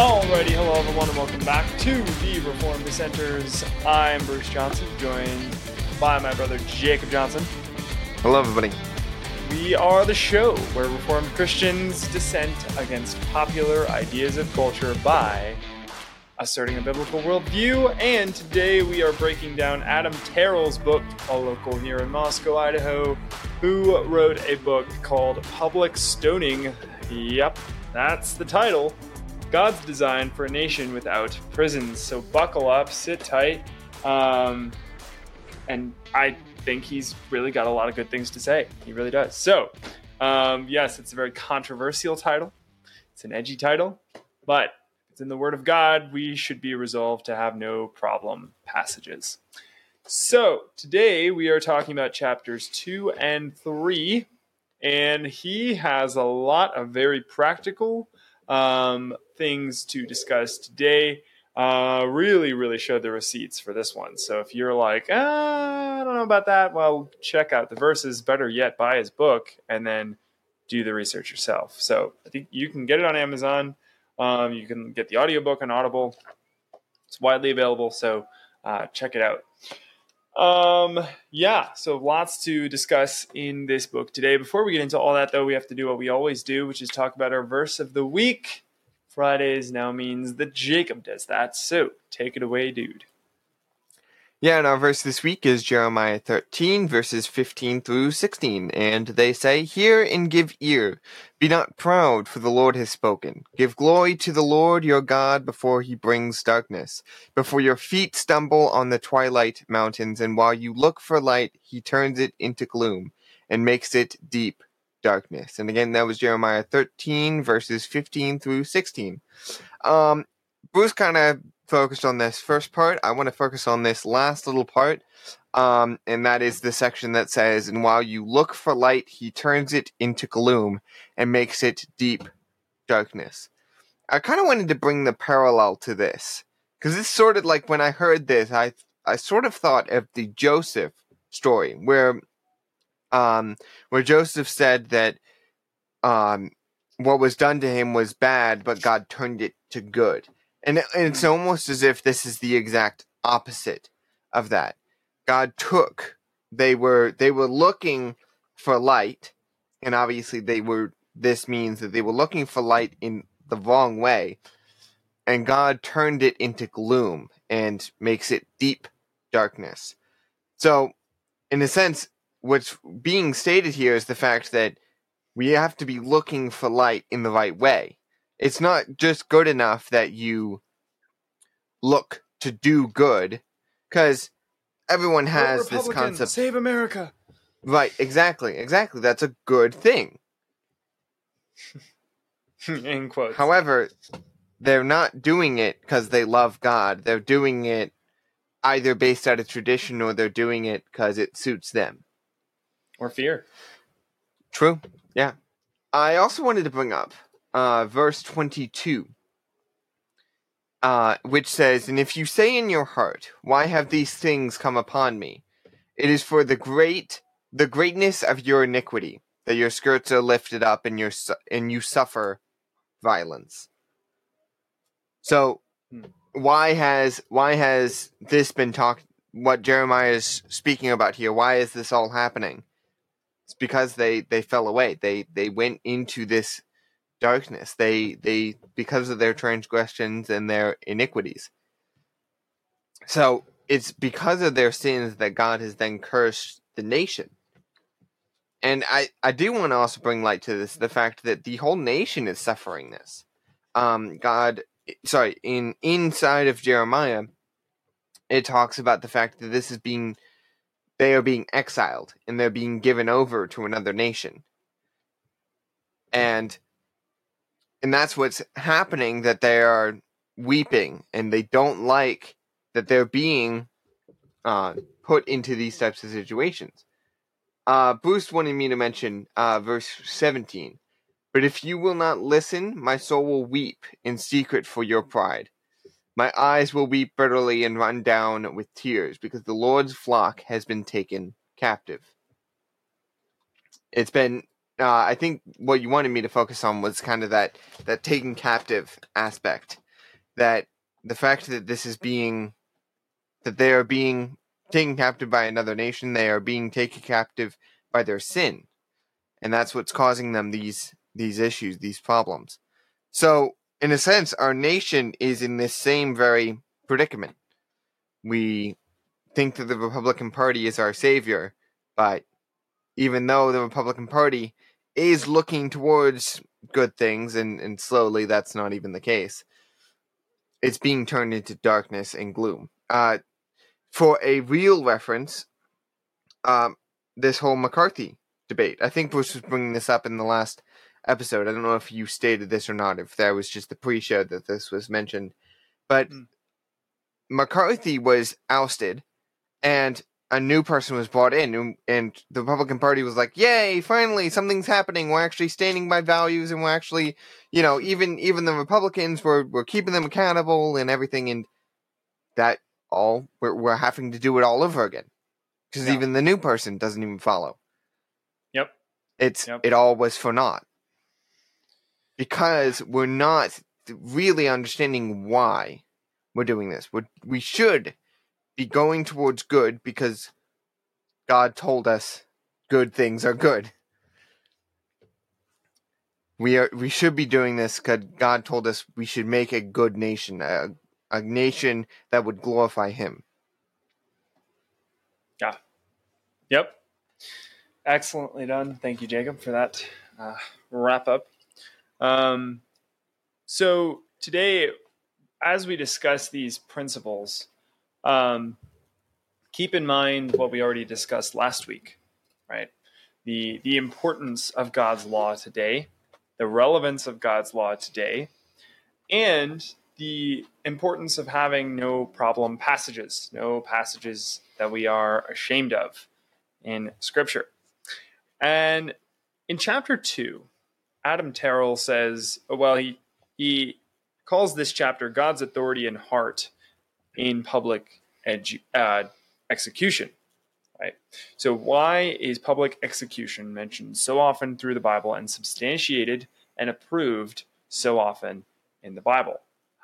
Alrighty, hello everyone, and welcome back to the Reformed Dissenters. I'm Bruce Johnson, joined by my brother Jacob Johnson. Hello, everybody. We are the show where Reformed Christians dissent against popular ideas of culture by asserting a biblical worldview, and today we are breaking down Adam Terrell's book, a local here in Moscow, Idaho, who wrote a book called Public Stoning. Yep, that's the title. God's design for a nation without prisons. So buckle up, sit tight, and I think he's really got a lot of good things to say. He really does. So, yes, it's a very controversial title. It's an edgy title, but it's in the Word of God. We should be resolved to have no problem passages. So today we are talking about chapters 2 and 3, and he has a lot of very practical things to discuss today. Really show the receipts for this one. So if you're like, I don't know about that, well, check out the verses. Better yet, buy his book and then do the research yourself. So I think you can get it on Amazon. You can get the audiobook on Audible. It's widely available, so check it out. So lots to discuss in this book today. Before we get into all that, though, we have to do what we always do, which is talk about our verse of the week. Fridays now means that Jacob does that, so take it away, dude. Yeah, and our verse this week is Jeremiah 13, verses 15 through 16, and they say, "Hear and give ear. Be not proud, for the Lord has spoken. Give glory to the Lord your God before he brings darkness, before your feet stumble on the twilight mountains, and while you look for light, he turns it into gloom, and makes it deep darkness." And again, that was Jeremiah 13, verses 15 through 16. Bruce kind of focused on this first part. I want to focus on this last little part, and that is the section that says, "And while you look for light, he turns it into gloom and makes it deep darkness." I kind of wanted to bring the parallel to this, because it's sort of like when I heard this, I sort of thought of the Joseph story, where Joseph said that what was done to him was bad, but God turned it to good. And it's almost as if this is the exact opposite of that. God took, they were looking for light, and obviously this means that they were looking for light in the wrong way, and God turned it into gloom and makes it deep darkness. So, in a sense, what's being stated here is the fact that we have to be looking for light in the right way. It's not just good enough that you look to do good, because everyone has this concept. Save America. Right, exactly. That's a good thing. In quotes. However, they're not doing it because they love God. They're doing it either based out of tradition, or they're doing it because it suits them. Or fear. True, yeah. I also wanted to bring up verse 22, which says, "And if you say in your heart, why have these things come upon me? It is for the greatness of your iniquity, that your skirts are lifted up and you suffer violence." So, why has this been what Jeremiah is speaking about here? Why is this all happening? It's because they fell away. They went into this darkness. They because of their transgressions and their iniquities. So it's because of their sins that God has then cursed the nation. And I do want to also bring light to this, the fact that the whole nation is suffering this. Inside of Jeremiah, it talks about the fact that they are being exiled, and they're being given over to another nation. And that's what's happening, that they are weeping, and they don't like that they're being put into these types of situations. Bruce wanted me to mention verse 17. "But if you will not listen, my soul will weep in secret for your pride. My eyes will weep bitterly and run down with tears, because the Lord's flock has been taken captive." It's been, I think what you wanted me to focus on was kind of that taken captive aspect. that the fact that that they are being taken captive by another nation, they are being taken captive by their sin. And that's what's causing them these issues, these problems. So, in a sense, our nation is in this same very predicament. We think that the Republican Party is our savior, but even though the Republican Party is looking towards good things, and slowly that's not even the case, it's being turned into darkness and gloom. For a real reference, this whole McCarthy debate. I think Bush was bringing this up in the last episode. I don't know if you stated this or not, if that was just the pre-show that this was mentioned. But McCarthy was ousted, and a new person was brought in, and the Republican Party was like, yay, finally, something's happening. We're actually standing by values, and we're actually, even the Republicans, we're keeping them accountable and everything, and that all, we're having to do it all over again. Because even the new person doesn't even follow. Yep. It all was for naught. Because we're not really understanding why we're doing this. We should be going towards good because God told us good things are good. We should be doing this because God told us we should make a good nation, a nation that would glorify Him. Yeah. Yep. Excellently done. Thank you, Jacob, for that wrap up. So today, as we discuss these principles, keep in mind what we already discussed last week, right? The importance of God's law today, the relevance of God's law today, and the importance of having no problem passages, no passages that we are ashamed of in Scripture. And in chapter 2, Adam Terrell says, he calls this chapter God's authority and heart in public execution. Right? So why is public execution mentioned so often through the Bible and substantiated and approved so often in the Bible?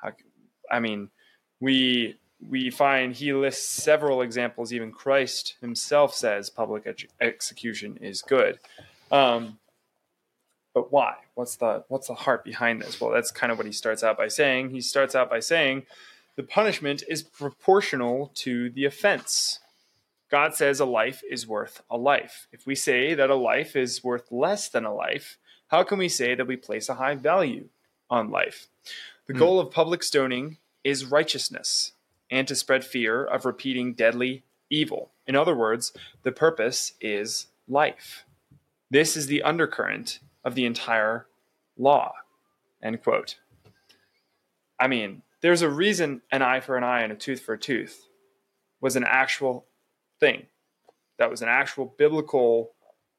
We find he lists several examples. Even Christ himself says public execution is good. But why? What's the heart behind this? Well, that's kind of what he starts out by saying. He starts out by saying the punishment is proportional to the offense. God says a life is worth a life. If we say that a life is worth less than a life, how can we say that we place a high value on life? The goal of public stoning is righteousness and to spread fear of repeating deadly evil. In other words, the purpose is life. This is the undercurrent of the entire law. End quote. There's a reason an eye for an eye and a tooth for a tooth was an actual thing. That was an actual biblical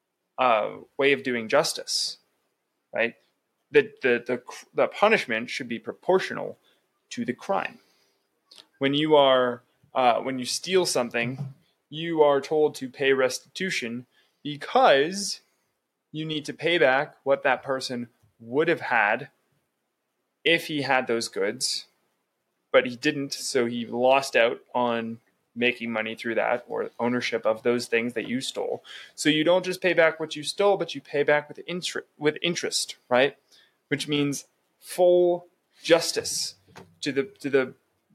way of doing justice, right? The punishment should be proportional to the crime. When you steal something, you are told to pay restitution because you need to pay back what that person would have had if he had those goods, but he didn't, so he lost out on making money through that or ownership of those things that you stole. So you don't just pay back what you stole, but you pay back with interest, right? Which means full justice to the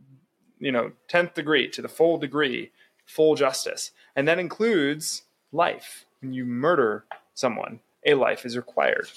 10th degree, to the full degree, full justice. And that includes life. When you murder someone, a life is required.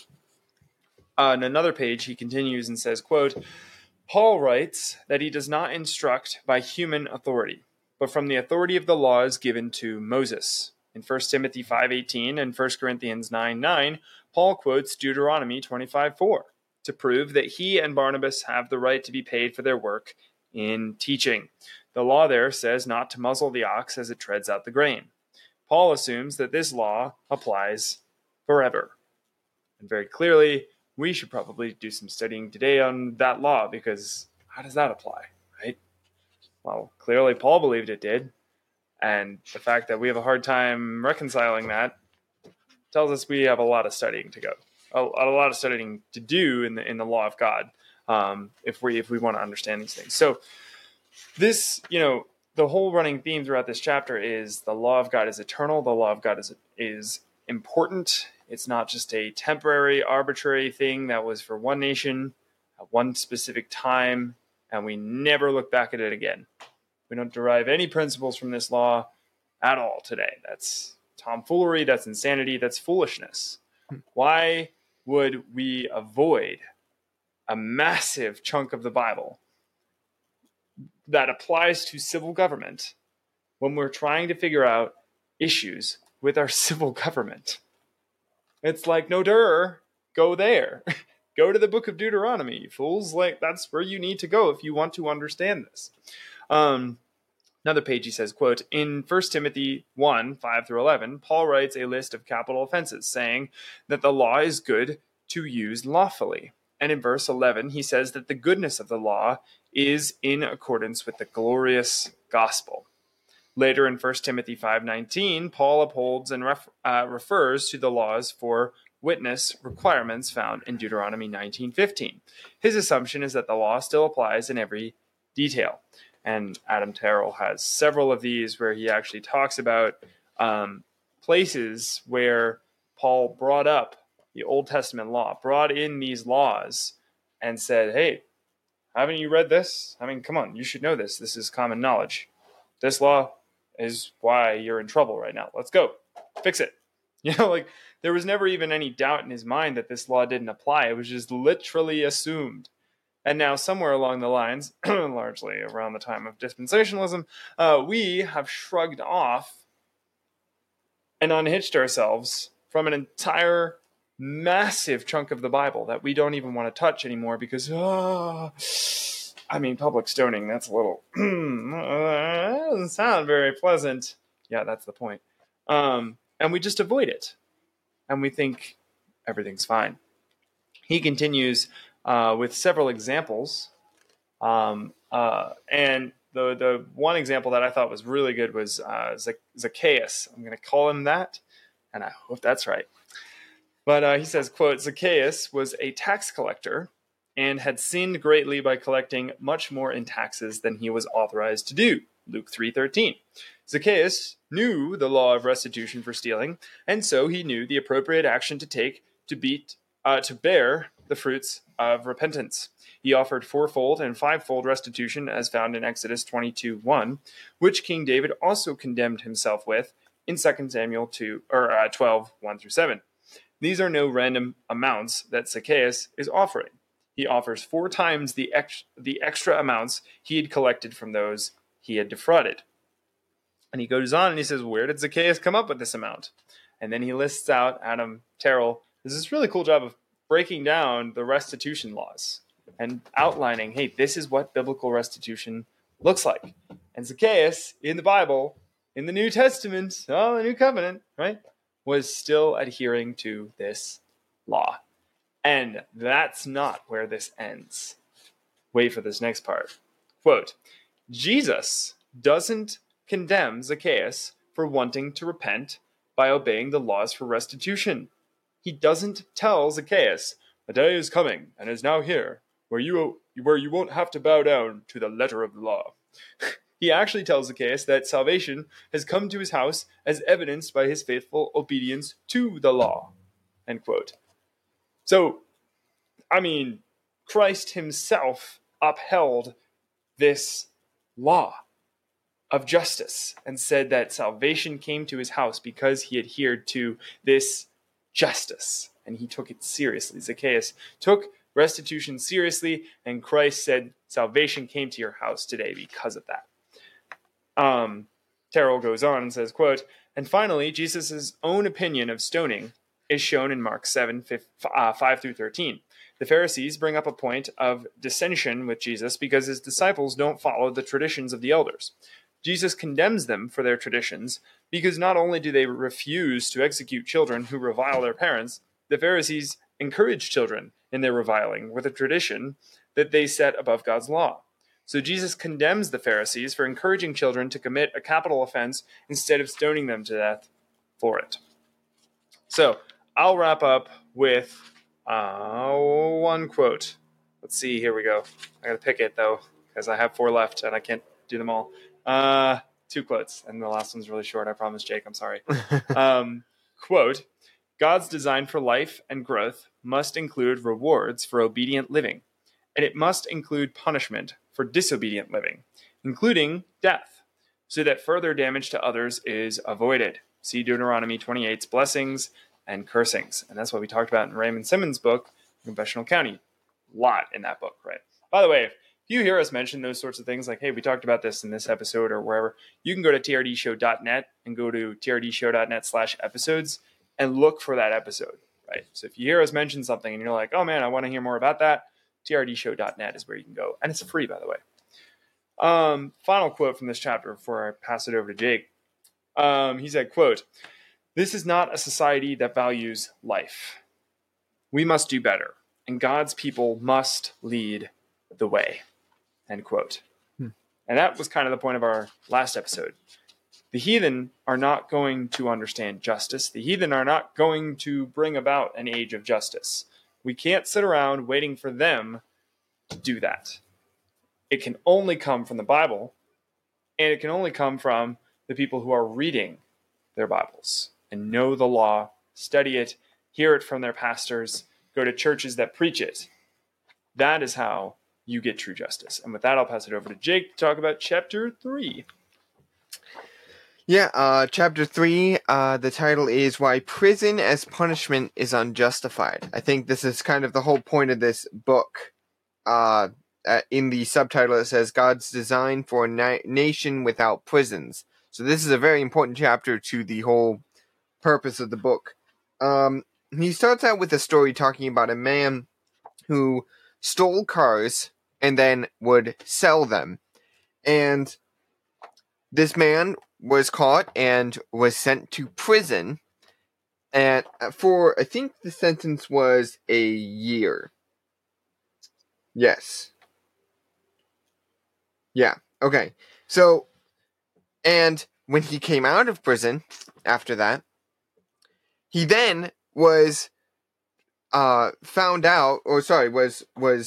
On another page, he continues and says, quote, Paul writes that he does not instruct by human authority, but from the authority of the laws given to Moses. In 1 Timothy 5:18 and 1 Corinthians 9:9, Paul quotes Deuteronomy 25:4 to prove that he and Barnabas have the right to be paid for their work in teaching. The law there says not to muzzle the ox as it treads out the grain. Paul assumes that this law applies forever. And very clearly, we should probably do some studying today on that law, because how does that apply, right? Well, clearly Paul believed it did, and the fact that we have a hard time reconciling that tells us we have a lot of studying to go, a lot of studying to do in the law of God. if we want to understand these things. So this, the whole running theme throughout this chapter is the law of God is eternal. The law of God is important. It's not just a temporary, arbitrary thing that was for one nation at one specific time, and we never look back at it again. We don't derive any principles from this law at all today. That's tomfoolery, that's insanity, that's foolishness. Why would we avoid a massive chunk of the Bible that applies to civil government when we're trying to figure out issues with our civil government? It's like, no, go there. Go to the book of Deuteronomy, you fools. Like, that's where you need to go if you want to understand this. Another page, he says, quote, in 1 Timothy 1, 5 through 11, Paul writes a list of capital offenses, saying that the law is good to use lawfully. And in verse 11, he says that the goodness of the law is in accordance with the glorious gospel. Later in 1 Timothy 5:19, Paul upholds and refers to the laws for witness requirements found in Deuteronomy 19:15. His assumption is that the law still applies in every detail. And Adam Terrell has several of these where he actually talks about places where Paul brought up the Old Testament law, brought in these laws and said, hey, haven't you read this? I mean, come on, you should know this. This is common knowledge. This law is why you're in trouble right now. Let's go. Fix it. There was never even any doubt in his mind that this law didn't apply. It was just literally assumed. And now somewhere along the lines, largely around the time of dispensationalism, we have shrugged off and unhitched ourselves from an entire massive chunk of the Bible that we don't even want to touch anymore because, public stoning, that's a little, that doesn't sound very pleasant. Yeah, that's the point. And we just avoid it. And we think everything's fine. He continues with several examples. And the one example that I thought was really good was Zacchaeus. I'm going to call him that, and I hope that's right. But he says, quote, Zacchaeus was a tax collector and had sinned greatly by collecting much more in taxes than he was authorized to do. Luke 3:13. Zacchaeus knew the law of restitution for stealing, and so he knew the appropriate action to take to bear the fruits of repentance. He offered fourfold and fivefold restitution as found in Exodus 22:1, which King David also condemned himself with in 2 Samuel 12, 1 through 7. These are no random amounts that Zacchaeus is offering. He offers 4 times the extra amounts he had collected from those he had defrauded. And he goes on and he says, where did Zacchaeus come up with this amount? And then he lists out, Adam Terrell does this really cool job of breaking down the restitution laws and outlining, hey, this is what biblical restitution looks like. And Zacchaeus, in the Bible, in the New Testament, the New Covenant, right, was still adhering to this law. And that's not where this ends. Wait for this next part. Quote, Jesus doesn't condemn Zacchaeus for wanting to repent by obeying the laws for restitution. He doesn't tell Zacchaeus, a day is coming and is now here where you won't have to bow down to the letter of the law. He actually tells Zacchaeus that salvation has come to his house as evidenced by his faithful obedience to the law. End quote. So, Christ himself upheld this law of justice and said that salvation came to his house because he adhered to this justice, and he took it seriously. Zacchaeus took restitution seriously, and Christ said salvation came to your house today because of that. Terrell goes on and says, quote, and finally, Jesus' own opinion of stoning is shown in Mark 7, 5 through 13. The Pharisees bring up a point of dissension with Jesus because his disciples don't follow the traditions of the elders. Jesus condemns them for their traditions because not only do they refuse to execute children who revile their parents, the Pharisees encourage children in their reviling with a tradition that they set above God's law. So Jesus condemns the Pharisees for encouraging children to commit a capital offense instead of stoning them to death for it. So I'll wrap up with one quote. Let's see. Here we go. I got to pick it, though, because I have 4 left, and I can't do them all. 2 quotes, and the last one's really short. I promise, Jake. I'm sorry. Quote, God's design for life and growth must include rewards for obedient living, and it must include punishment for disobedient living, including death, so that further damage to others is avoided. See Deuteronomy 28's blessings and cursings. And that's what we talked about in Raymond Simmons' book, Confessional County. A lot in that book, right? By the way, if you hear us mention those sorts of things, like, hey, we talked about this in this episode or wherever, you can go to trdshow.net and go to trdshow.net/episodes and look for that episode, right? So if you hear us mention something and you're like, oh man, I want to hear more about that, trdshow.net is where you can go. And it's free, by the way. Final quote from this chapter before I pass it over to Jake. He said, quote, "This is not a society that values life. We must do better, and God's people must lead the way." End quote. And that was kind of the point of our last episode. The heathen are not going to understand justice. The heathen are not going to bring about an age of justice. We can't sit around waiting for them to do that. It can only come from the Bible, and it can only come from the people who are reading their Bibles and know the law, study it, hear it from their pastors, go to churches that preach it. That is how you get true justice. And with that, I'll pass it over to Jake to talk about chapter 3. Yeah, chapter 3, the title is Why Prison as Punishment is Unjustified. I think this is kind of the whole point of this book. In the subtitle, it says, God's Design for a Nation Without Prisons. So this is a very important chapter to the whole purpose of the book. He starts out with a story talking about a man who stole cars and then would sell them. And this man was caught and was sent to prison and for, I think the sentence was a year. Yes. Yeah, okay. So, and when he came out of prison after that, he then was found out, or sorry, was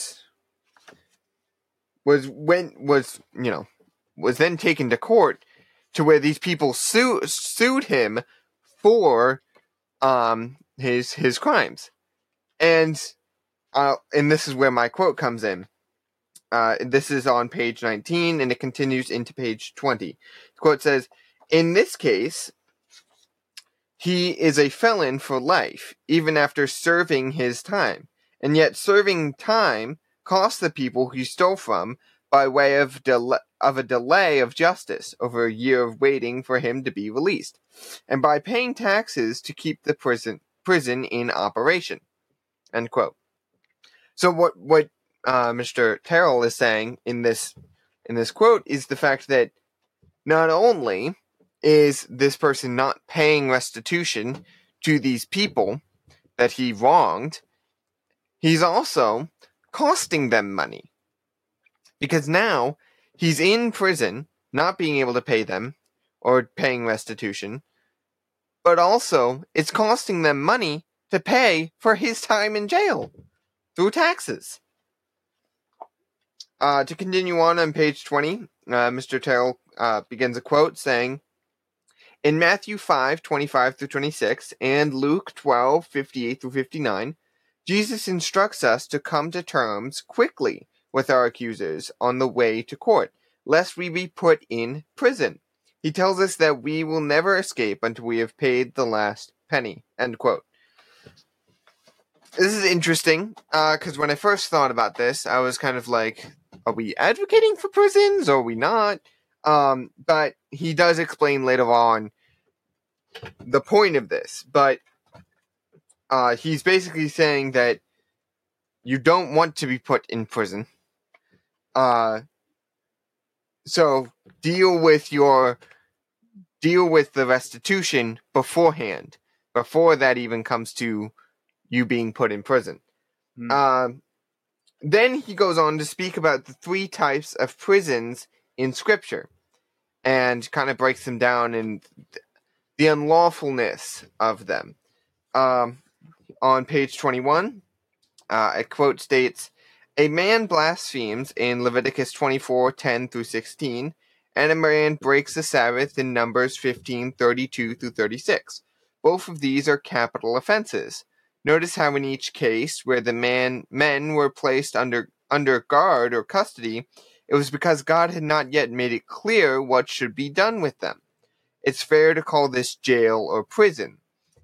then taken to court to where these people sued him for his crimes. And this is where my quote comes in. This is on page 19, and it continues into page 20. The quote says, "In this case, he is a felon for life, even after serving his time. And yet serving time costs the people he stole from by way of a delay of justice over a year of waiting for him to be released, and by paying taxes to keep the prison in operation." End quote. So what Mr. Terrell is saying in this quote is the fact that not only is this person not paying restitution to these people that he wronged, he's also costing them money. Because now he's in prison, not being able to pay them or paying restitution, but also it's costing them money to pay for his time in jail through taxes. To continue on page 20, Mr. Terrell begins a quote saying, "In Matthew 5:25 through 26 and Luke 12:58 through 59, Jesus instructs us to come to terms quickly with our accusers on the way to court, lest we be put in prison. He tells us that we will never escape until we have paid the last penny." End quote. This is interesting, because when I first thought about this, I was kind of like, are we advocating for prisons, or are we not? But he does explain later on the point of this. But he's basically saying that you don't want to be put in prison. So deal with the restitution beforehand, before that even comes to you being put in prison. Then he goes on to speak about the 3 types of prisons in Scripture and kind of breaks them down and the unlawfulness of them. On page 21, a quote states, A man blasphemes in Leviticus 24:10 through 16, and a man breaks the Sabbath in Numbers 15:32 through 36. Both of these are capital offenses. Notice how in each case where the men were placed under guard or custody, it was because God had not yet made it clear what should be done with them. It's fair to call this jail or prison.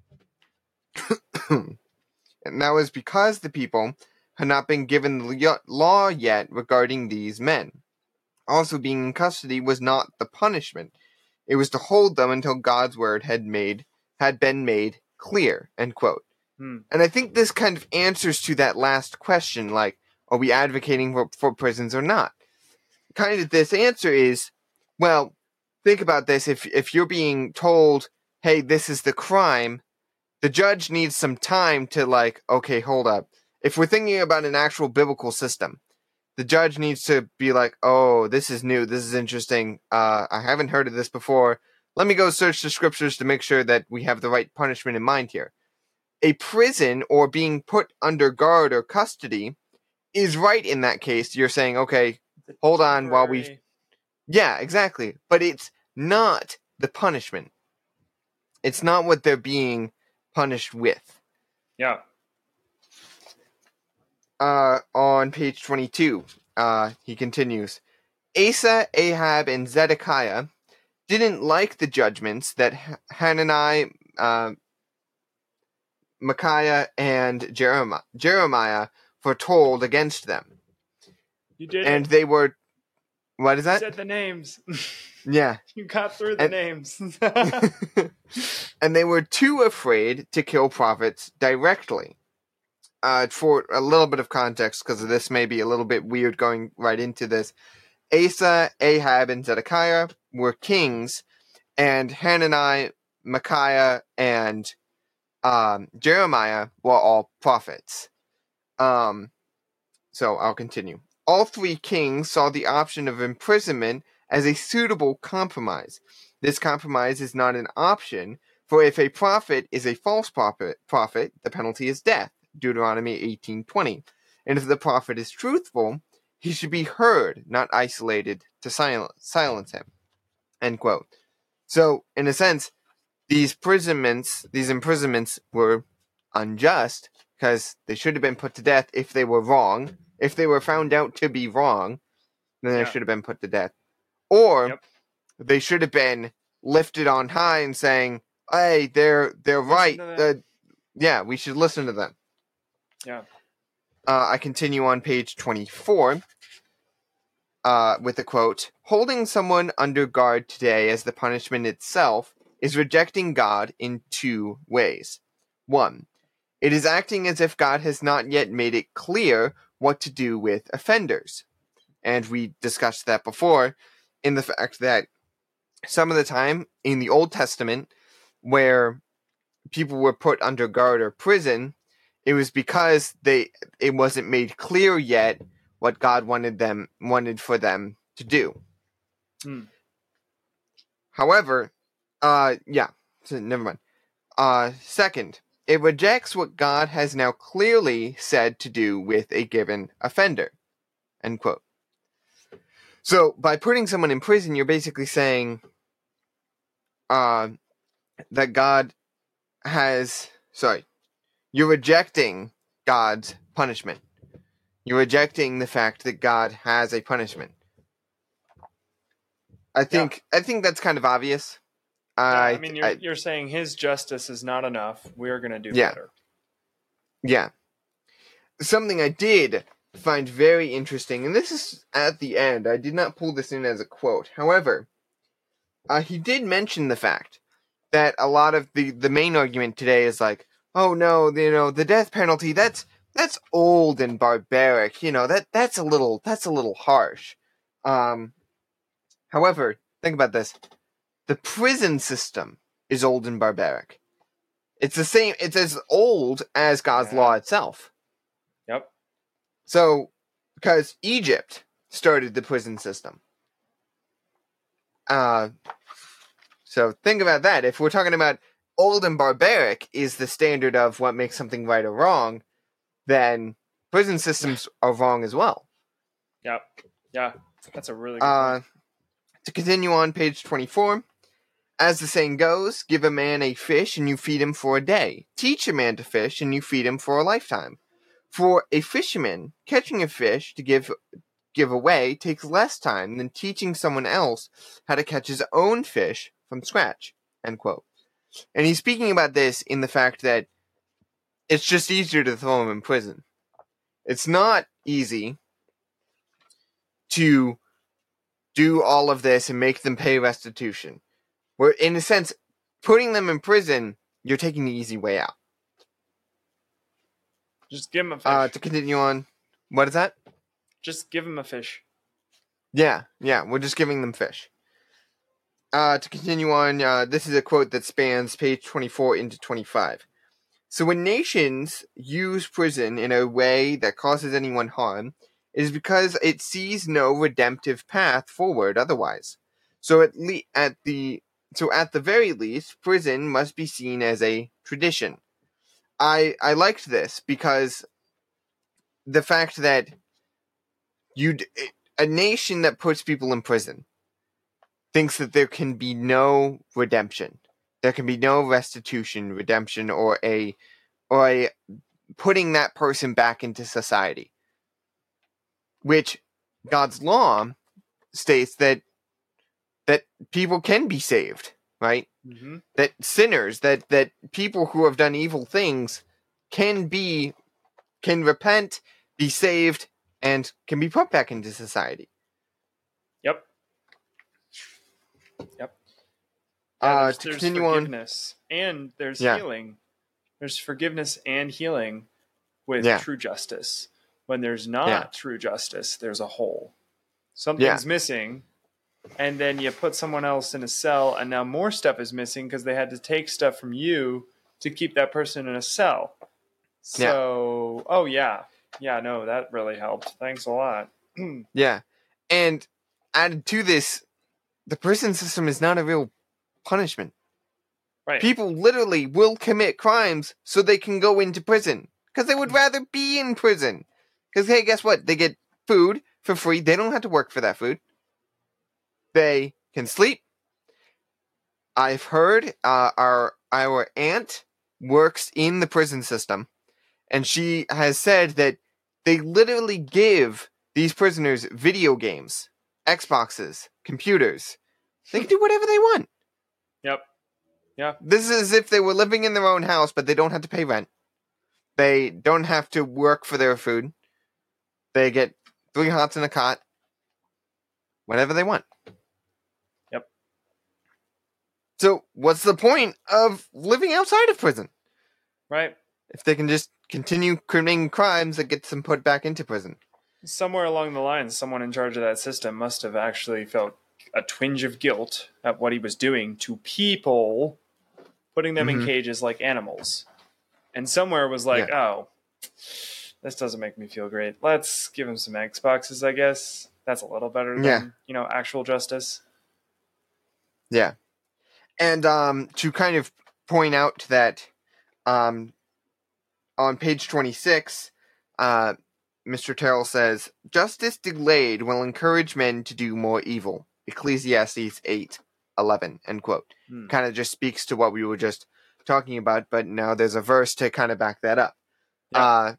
And that was because the people had not been given the law yet regarding these men. Also, being in custody was not the punishment. It was to hold them until God's word had been made clear, end quote. And I think this kind of answers to that last question, like, are we advocating for prisons or not? Kind of this answer is, well, think about this. If you're being told, hey, this is the crime, the judge needs some time to like, okay, hold up. If we're thinking about an actual biblical system, the judge needs to be like, oh, this is new, this is interesting, I haven't heard of this before. Let me go search the scriptures to make sure that we have the right punishment in mind here. A prison or being put under guard or custody is right in that case. You're saying, okay, hold on while we... Yeah, exactly. But it's not the punishment. It's not what they're being punished with. Yeah. On page 22, he continues, Asa, Ahab, and Zedekiah didn't like the judgments that Hanani, Micaiah, and Jeremiah foretold against them. You did. And they were... What is that? You said the names. Yeah. You got through the names. And they were too afraid to kill prophets directly. For a little bit of context, because this may be a little bit weird going right into this, Asa, Ahab, and Zedekiah were kings, and Hanani, Micaiah, and Jeremiah were all prophets. So I'll continue. All three kings saw the option of imprisonment as a suitable compromise. This compromise is not an option, for if a prophet is a false prophet, the penalty is death. Deuteronomy 18:20. And if the prophet is truthful, he should be heard, not isolated to silence him. End quote. So, in a sense, these imprisonments were unjust because they should have been put to death if they were wrong. If they were found out to be wrong, then they should have been put to death. Or they should have been lifted on high and saying, hey, they're right. Yeah, we should listen to them. Yeah. I continue on page 24 with a quote, holding someone under guard today as the punishment itself is rejecting God in two ways. One, it is acting as if God has not yet made it clear what to do with offenders. And we discussed that before in the fact that some of the time in the Old Testament where people were put under guard or prison, it was because it wasn't made clear yet what God wanted for them to do. However, so never mind. Second, it rejects what God has now clearly said to do with a given offender. End quote. So by putting someone in prison, you're basically saying that God has... You're rejecting God's punishment. You're rejecting the fact that God has a punishment. I think that's kind of obvious. You're saying his justice is not enough. We're going to do better. Yeah. Something I did find very interesting, and this is at the end. I did not pull this in as a quote. However, he did mention the fact that a lot of the main argument today is like, oh no, the death penalty, that's old and barbaric. That's a little harsh. However, think about this. The prison system is old and barbaric. It's the same, it's as old as God's law itself. Yep. So, because Egypt started the prison system. So think about that. If we're talking about old and barbaric is the standard of what makes something right or wrong, then prison systems are wrong as well. Yep. Yeah. That's a really good point. To continue on page 24, as the saying goes, give a man a fish and you feed him for a day. Teach a man to fish and you feed him for a lifetime. For a fisherman, catching a fish to give away takes less time than teaching someone else how to catch his own fish from scratch. End quote. And he's speaking about this in the fact that it's just easier to throw him in prison. It's not easy to do all of this and make them pay restitution. Where, in a sense, putting them in prison, you're taking the easy way out. Just give him a fish. To continue on, what is that? Just give him a fish. Yeah, we're just giving them fish. To continue on, this is a quote that spans page 24 into 25. So when nations use prison in a way that causes anyone harm, it is because it sees no redemptive path forward otherwise. So at the very least, prison must be seen as a tradition. I liked this because the fact that a nation that puts people in prison thinks that there can be no redemption. There can be no restitution, redemption, or a putting that person back into society. Which God's law states that people can be saved, right? Mm-hmm. That sinners, that people who have done evil things can repent, be saved, and can be put back into society. Yep. There's forgiveness and there's healing. There's forgiveness and healing with true justice. When there's not true justice, there's a hole. Something's missing, and then you put someone else in a cell, and now more stuff is missing because they had to take stuff from you to keep that person in a cell. So, no, that really helped. Thanks a lot. Yeah. And added to this, the prison system is not a real punishment. Right. People literally will commit crimes so they can go into prison because they would rather be in prison. Because, hey, guess what? They get food for free. They don't have to work for that food. They can sleep. I've heard our aunt works in the prison system, and she has said that they literally give these prisoners video games, Xboxes, computers. They can do whatever they want. Yep. Yeah. This is as if they were living in their own house, but they don't have to pay rent. They don't have to work for their food. They get 3 hots and a cot. Whatever they want. Yep. So, what's the point of living outside of prison? Right. If they can just continue committing crimes that gets them put back into prison. Somewhere along the line, someone in charge of that system must have actually felt a twinge of guilt at what he was doing to people, putting them in cages like animals. And somewhere was like, oh, this doesn't make me feel great. Let's give him some Xboxes, I guess. That's a little better than, actual justice. Yeah. And to kind of point out that on page 26, Mr. Terrell says, justice delayed will encourage men to do more evil. Ecclesiastes 8:11, end quote. Kind of just speaks to what we were just talking about, but now there's a verse to kind of back that up. Yeah.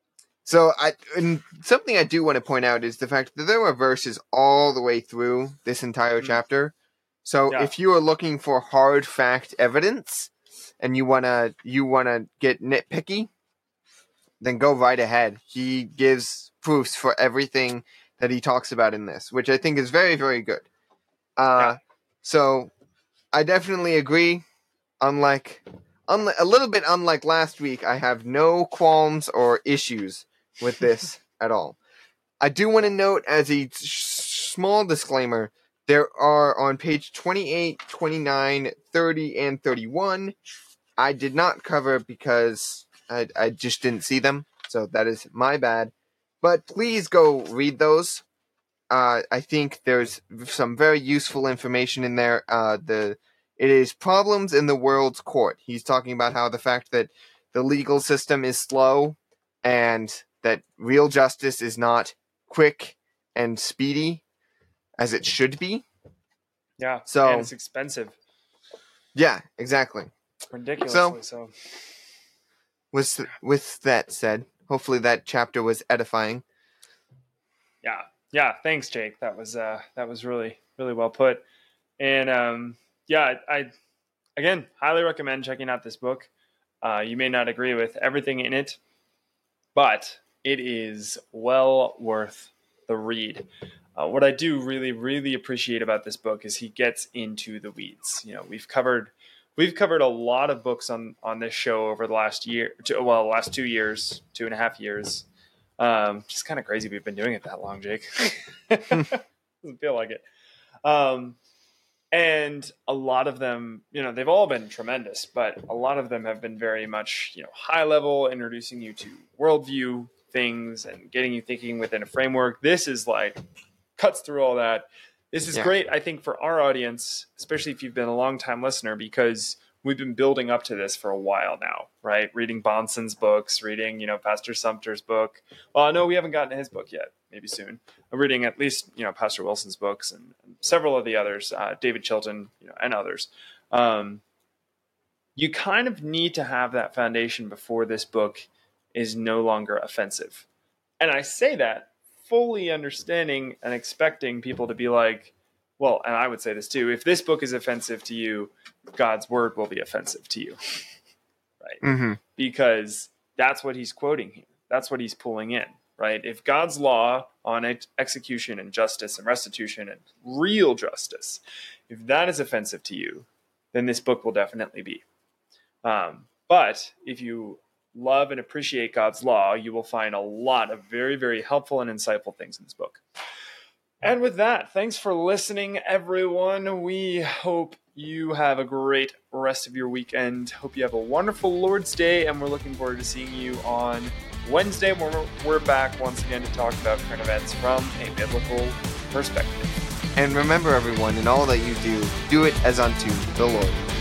And something I do want to point out is the fact that there are verses all the way through this entire chapter. So if you are looking for hard fact evidence and you wanna get nitpicky, then go right ahead. He gives proofs for everything that he talks about in this, which I think is very, very good. So I definitely agree. A little bit unlike last week, I have no qualms or issues with this at all. I do want to note as a small disclaimer, there are on page 28, 29, 30, and 31. I did not cover because I just didn't see them, so that is my bad. But please go read those. I think there's some very useful information in there. It is problems in the world's court. He's talking about how the fact that the legal system is slow and that real justice is not quick and speedy as it should be. Yeah, So, and it's expensive. Yeah, exactly. Ridiculously so. With that said, hopefully that chapter was edifying. Yeah. Thanks, Jake. That was really, really well put. And I again highly recommend checking out this book. You may not agree with everything in it, but it is well worth the read. What I do really, really appreciate about this book is he gets into the weeds. You know, we've covered a lot of books on this show over the last year. Last 2 years, 2.5 years. Just kind of crazy we've been doing it that long, Jake. Doesn't feel like it. And a lot of them, they've all been tremendous, but a lot of them have been very much, high level, introducing you to worldview things and getting you thinking within a framework. This is like cuts through all that. This is great, I think, for our audience, especially if you've been a long time listener, because we've been building up to this for a while now, right? Reading Bonson's books, reading, Pastor Sumter's book. Well, no, we haven't gotten to his book yet. Maybe soon. I'm reading at least, Pastor Wilson's books and several of the others, David Chilton, and others. You kind of need to have that foundation before this book is no longer offensive. And I say that fully understanding and expecting people to be like, well, and I would say this too, if this book is offensive to you, God's word will be offensive to you, right? Mm-hmm. Because that's what he's quoting here. That's what he's pulling in, right? If God's law on execution and justice and restitution and real justice, if that is offensive to you, then this book will definitely be. But if you love and appreciate God's law, you will find a lot of very, very helpful and insightful things in this book. And with that, thanks for listening, everyone. We hope you have a great rest of your weekend. Hope you have a wonderful Lord's Day, and we're looking forward to seeing you on Wednesday when we're back once again to talk about current events from a biblical perspective. And remember, everyone, in all that you do, do it as unto the Lord.